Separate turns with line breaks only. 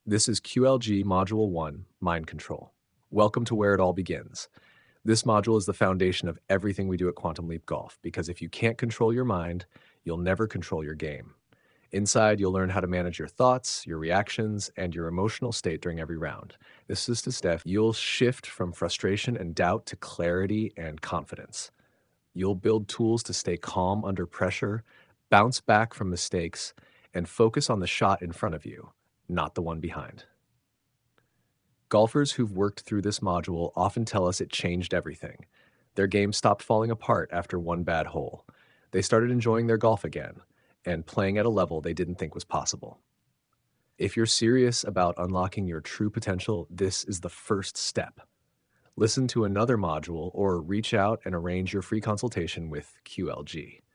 This is QLG Module 1, Mind Control. Welcome to where it all begins. This module is the foundation of everything we do at Quantum Leap Golf, because if you can't control your mind, you'll never control your game. Inside, you'll learn how to manage your thoughts, your reactions, and your emotional state during every round. This is to Steph. You'll shift from frustration and doubt to clarity and confidence. You'll build tools to stay calm under pressure, bounce back from mistakes, and focus on the shot in front of you, not the one behind. Golfers who've worked through this module often tell us it changed everything. Their game stopped falling apart after one bad hole. They started enjoying their golf again and playing at a level they didn't think was possible. If you're serious about unlocking your true potential, this is the first step. Listen to another module or reach out and arrange your free consultation with QLG.